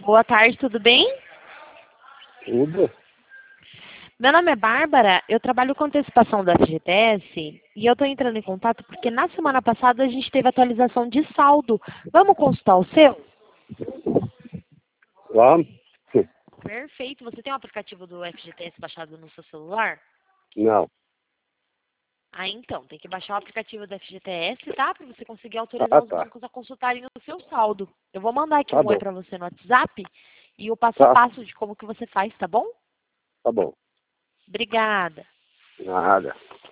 Boa tarde, tudo bem? Tudo? Meu nome é Bárbara, eu trabalho com antecipação do FGTS e eu estou entrando em contato porque na semana passada a gente teve atualização de saldo. Vamos consultar o seu? Vamos? Perfeito. Você tem o aplicativo do FGTS baixado no seu celular? Não. Ah, então, tem que baixar o aplicativo do FGTS, tá? Para você conseguir autorizar os Tá. bancos a consultarem o seu saldo. Eu vou mandar aqui Tá um oi bom. para você no WhatsApp e o passo a Tá. passo de como que você faz, tá bom? Tá bom. Obrigada. Nada.